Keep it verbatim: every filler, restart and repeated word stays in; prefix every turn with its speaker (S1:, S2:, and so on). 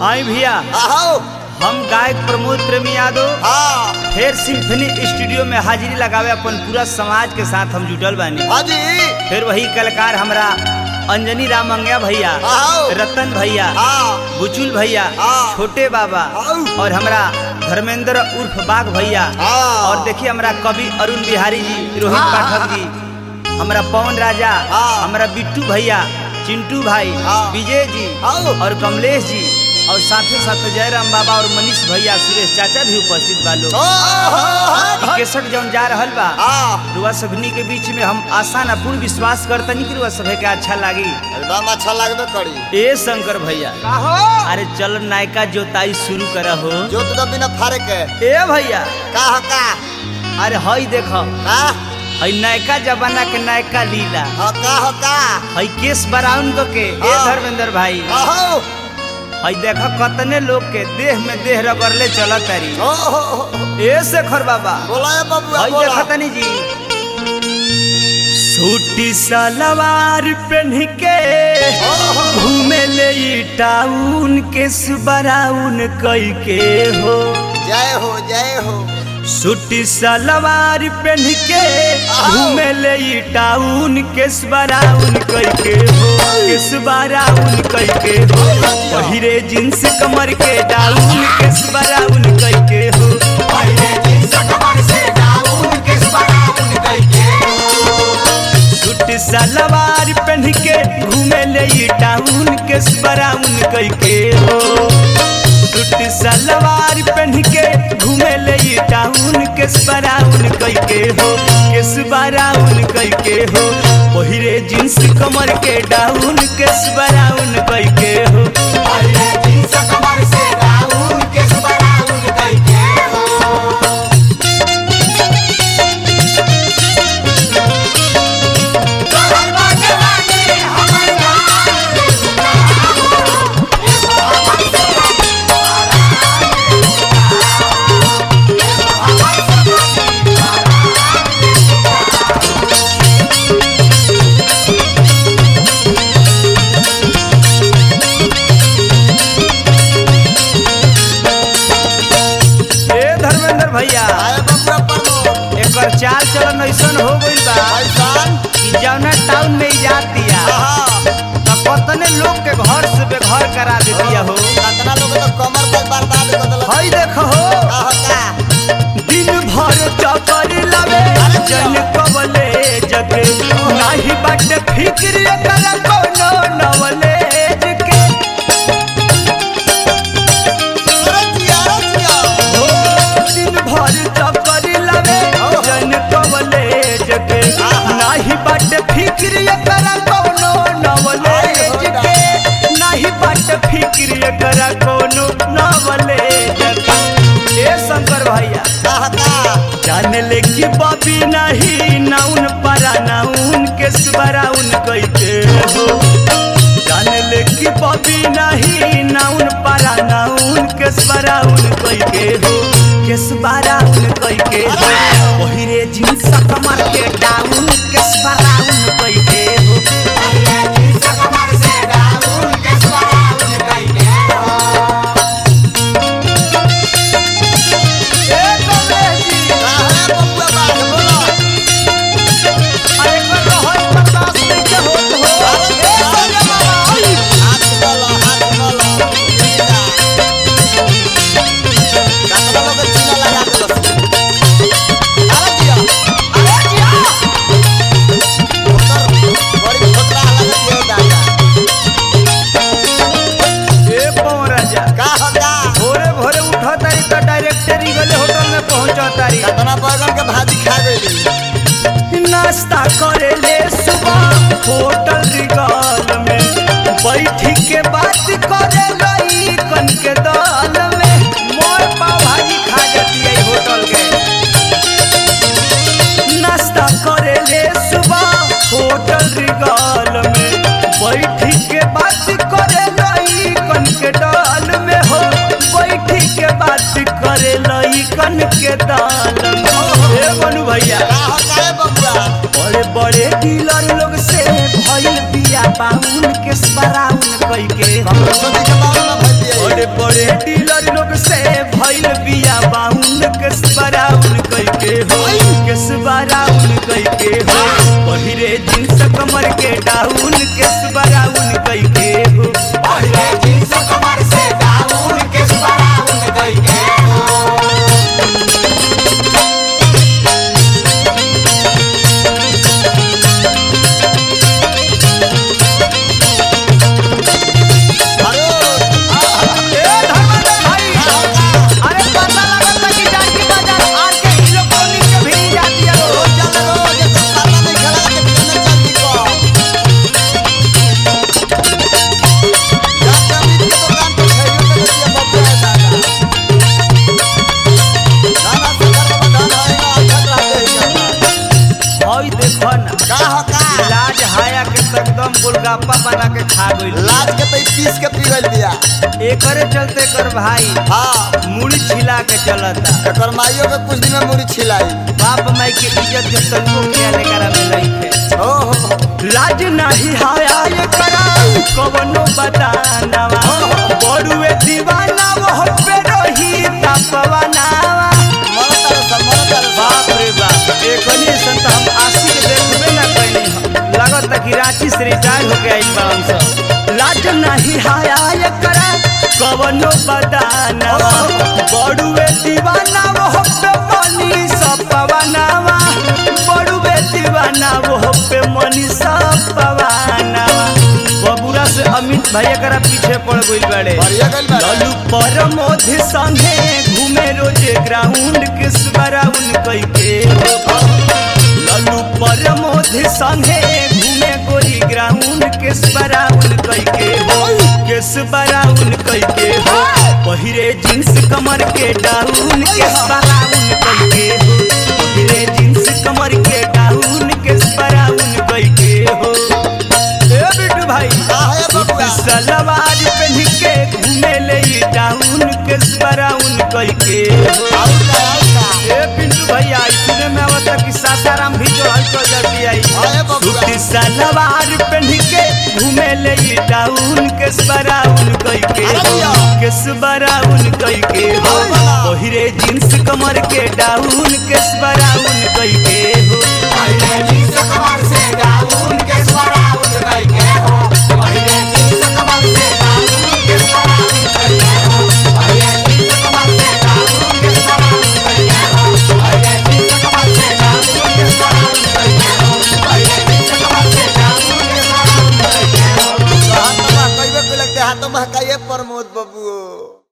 S1: आई भैया
S2: आओ
S1: हम गायक प्रमोद प्रेमी यादव
S2: हाँ
S1: फिर सिम्फनी स्टूडियो में हाजिरी लगावे अपन पूरा समाज के साथ हम जुटल बानी।
S2: हाँ जी
S1: फिर वही कलाकार हमरा अंजनी रामंगिया भैया,
S2: आओ।
S1: रतन भैया,
S2: हाँ
S1: बुचुल भैया,
S2: हाँ।
S1: छोटे बाबा
S2: आओ।
S1: और हमरा धर्मेंद्र उर्फ बाघ भैया
S2: हाँ।
S1: और देखिए हमरा कवि अरुण बिहारी जी, रोहित
S2: हाँ।
S1: पाठक जी, हमरा पवन राजा,
S2: हाँ।
S1: हमरा बिट्टू भैया, चिंटू भाई,
S2: हाँ।
S1: विजय जी
S2: आओ।
S1: और कमलेश जी और साथे साथ जयराम बाबा और मनीष भैया, सुरेश चाचा भी उपस्थित बा लोग। केसट जौन जा रहल बा रुआ सभनी के बीच में हम आसान आ पूर्ण विश्वास करतनी कि रुआ सभे के अच्छा लागी।
S2: एकदम अच्छा लगबे करी।
S1: ए शंकर भैया
S2: काहो
S1: अरे चल नायका जोताई शुरू करा हो।
S2: जो तो बिना फारे के
S1: ए भैया
S2: का हो का
S1: अरे हई देखो
S2: का
S1: हई नायका जमाना के नायका लीला
S2: हो का हो का
S1: हई केस बराउन को के ए
S2: हाँ।
S1: धर्मेंद्र भाई
S2: आओ
S1: हई देखो कतने लोग के देह में देह रगड़ले चलत तारी।
S2: ओ हो हो
S1: ए शेखर बाबा
S2: बोला है बाबू
S1: हई
S2: बोला
S1: देखो तनी जी सूटी सलवार पहन के घूमे ले टाउन के सुबराउन कई के हो।
S2: जय हो जय हो
S1: सूटी सलवार पहन के घूमे ले टाउन के सुबराउन कई के हो, के सुबराउन कई के हो। पहिरे जींस कमर के डाउन के सुबराउन कई के हो। पहिरे जींस कमर से डाउन के सुबराउन कई के हो। सूट सलवार पहन के घूमे ले टाउन के सुबराउन कई के हो। सूट सलवार पहन के घूमे ले टाउन के सुबराउन कई के हो, के सुबराउन कई के हो। पहिरे जींस कमर के डाउन के सुबराउन कई के हो। पहिरे जींस कमर से डाउन के सुबराउन कई के हो। भैया
S2: आए बाबू प्रमोद
S1: एकर चाल चलन ऐसन हो गइल बा
S2: ऐसान
S1: कि जौना टाउन में जात दिया
S2: हां
S1: त कतने लोग के घर से बेघर करा दे दिया हो।
S2: कितना लोग तो कमर तक बर्बाद कर देलक।
S1: हई देखो हो
S2: का हो का
S1: दिन भर चकर लावे जन कवले जगे नाही बाटे फिक्र कर कोनो नवलेज के।
S2: अरे जिया अरे जिया
S1: हो दिन भर चकर लावे जन कवले जगे नाही बाटे फिक्र कर कोनो नवलेज के। नाही बाटे फिक्र कर कोनो नवलेज के। ए शंकर भैया
S2: का हो का
S1: जान ले कि बबी नहीं नाउन परा नाउन के सुबराउन कई के हो। जान ले कि बबी नहीं नाउन परा नाउन के सुबराउन कई के हो, के सुबराउन कई के हो। पहिरे जींस कमर के डाउन के सुबराउन कई के हो। पहिरे जींस कमर से डाउन के सुबराउन कई के हो। ए कमलेश जी
S2: का है बाबू बात बोलो
S1: अरे कर रहल बर्दाश्त नहीं होत हो। ए संजय बाबा ओई
S2: हाथ बोलो हाथ बोलो जिंदा कितना लोग चीना लगा देलक। अरे जिया
S1: अरे जिया
S2: उधर बड़ी खतरा लगा दियो दादा।
S1: ए पवन राजा
S2: का हो का
S1: भोरे भोरे उठा तारी तो डायरेक्टरी गले होटल में पहुंचा तारी।
S2: कितना बैगन के भाजी खा गइली।
S1: नाश्ता करे ले सुबह होटल रिगाल में बैठी के बात करे लई कन के दाल में मोर पाव भाजी खा जाती है होटल के। नाश्ता करे ले सुबह होटल रिगाल में बैठी के बात करे लई कन के दाल में हो। बैठी के बात करे लई कन के दाल में। ए मनु भैया
S2: का हो का है बबुआ
S1: बड़े बड़े डीलर लोग से भइल बिया बाउन के बराउन कई के।
S2: हम सोचे के बाबू ना भज दिए।
S1: बड़े बड़े डीलर लोग से भइल बिया बाउन केस बराउन कई के हो केस बराउन कई के हो पहिरे जींस कमर के डाउन केस बराउन कई के हो
S2: पहले जींस कमर से डाउन केस बराउन कई के
S1: एकदम गोलगप्पा बना के खा गइल
S2: लाज के तो पीस के पी गइल बिया
S1: एकरे चलते कर भाई
S2: हां
S1: मुड़ी छिला के चलता
S2: एकर माइयो के कुछ दिन में मुड़ी छिलाई
S1: बाप माई के इज्जत के तनको ख्याल करा में नहीं थे
S2: ओ हो
S1: लाज नहीं हाया ये करा कवनो बतानावा बड़ुए दीवाना वो पे रही तपवानावा
S2: मरता सब मरता
S1: बाप रे बाप एकनी संत हम आशिक देखबे ना कइनी लगत कि रांची से रिटायर हो गया बावन सौ लाज नहीं हाया ये करा कवनो बदाना बड़ुए दीवाना वो पे मनी सपवानावा बड़ुए दीवाना वो पे मनी सपवानावा बबुरा से अमित भाई करा पीछे पड़ गइल बाड़े
S2: बढ़िया गइल बा
S1: ललू परमोध संगे घूमे रोजे ग्राउंड किस बराउन कई के ललू परमोध संगे घूमे गोरी ग्राउंड किस बराउन कई के हो किस बराउन कई के हो पहिरे जींस कमर के डाउन किस बराउन कई के हो पहिरे जींस कमर के डाउन किस बराउन कई के हो ए बिट्टू भाई
S2: काहे बबुआ
S1: सलवार पहन के घूमे ले डाउन किस बराउन कई के हो
S2: आउ का आउ का
S1: ए पिंटू भैया सुने में आवता कि सासाराम भी जो हल कर जाती आई
S2: आए बबुआ
S1: सूती सलवार पहन के घूमे ले डाउन किस बराउन कई के हो किस बराउन कई के हो पहिरे जींस कमर के डाउन किस बराउन कई के हो
S2: पहले जींस कमर से डाउन केस बराउन कई के हो पहले जींस कमर से डाउन केस बराउन कई के हो पहले जींस कमर से डाउन केस बराउन कई के हो पहले जींस कमर से डाउन केस बराउन कई के हो पहले जींस कमर से डाउन केस बराउन कई के हो हाथ में कइबे को लगते हाथ में काये प्रमोद बाबू